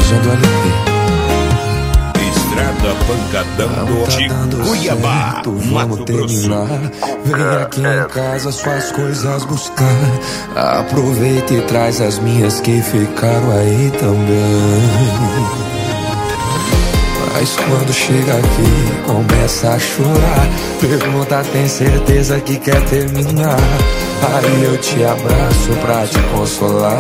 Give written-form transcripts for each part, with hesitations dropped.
usando LP. Estrada Pancadão de Cuiabá, Mato Grosso. Vem aqui em casa suas coisas buscar. Aproveita e traz as minhas que ficaram aí também. Mas quando chega aqui, começa a chorar. Pergunta, tem certeza que quer terminar? Aí eu te abraço pra te consolar.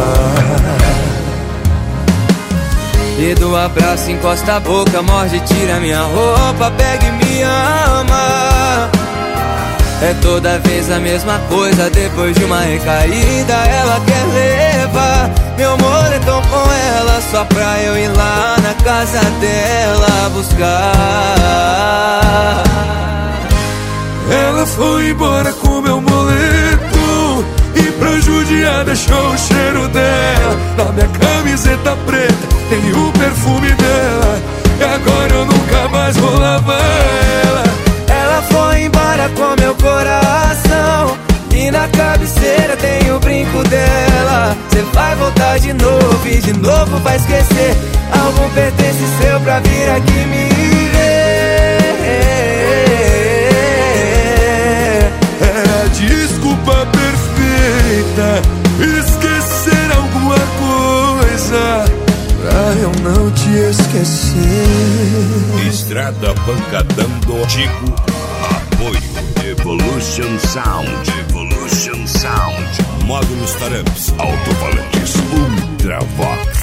E do abraço encosta a boca, morde, tira minha roupa, pega e me ama. É toda vez a mesma coisa, depois de uma recaída ela quer levar meu moletom com ela, só pra eu ir lá na casa dela buscar. Ela foi embora com meu moletom e pra judiar deixou o cheiro dela na minha camiseta preta, tem o perfume dela, e agora eu nunca mais vou lavar ela. Ela foi embora com meu coração e na cabeceira tem o brinco dela. Cê vai voltar de novo e de novo vai esquecer algum pertence seu pra vir aqui me ver. É a desculpa perfeita, esquecer alguma coisa pra eu não te esquecer. Estrada Pancadão do Tico. Apoio Evolution Sound. Evolution Sound. Módulos Taramps. Alto-falantes Ultravox.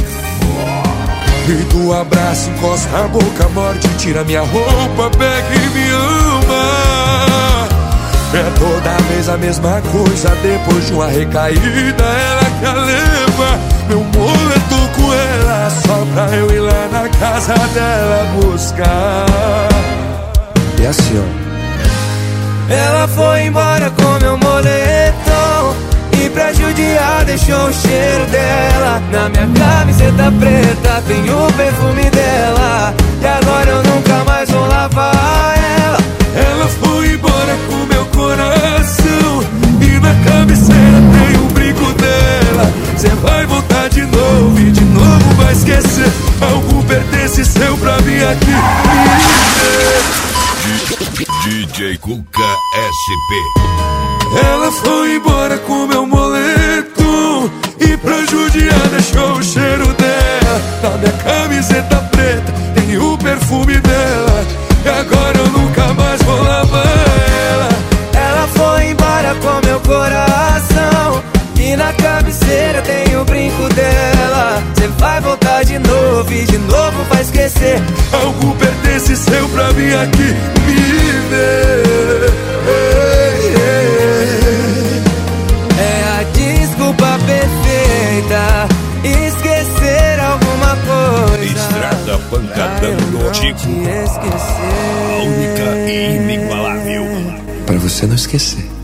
E do abraço encosta a boca, morde, tira minha roupa, pega e me ama. É toda vez a mesma coisa, depois de uma recaída ela quer levar meu moletom com ela, só pra eu ir lá na casa dela buscar. E assim, ó. Ela foi embora com meu moletom e pra judiar deixou o cheiro dela na minha camiseta preta, tem o perfume dela, e agora eu nunca mais vou lavar ela. Ela foi embora com meu coração e na cabeceira tem o brinco dela. Cê vai voltar de novo e de novo vai esquecer algum pertence seu pra vir aqui me ver. DJ Cuca SP. Ela foi embora com meu moletom e pra judiar deixou o cheiro dela na minha camiseta preta, tem o perfume dela, e agora eu nunca mais vou lavar ela. Ela foi embora com meu coração e na cabeceira tem o brinco dela. Cê vai voltar de novo e de novo vai esquecer algum pertence seu pra vir aqui me ver. É a desculpa perfeita, esquecer alguma coisa. Estrada Pancadão do Tico. Esquecer. A única e inigualável. Pra você não esquecer.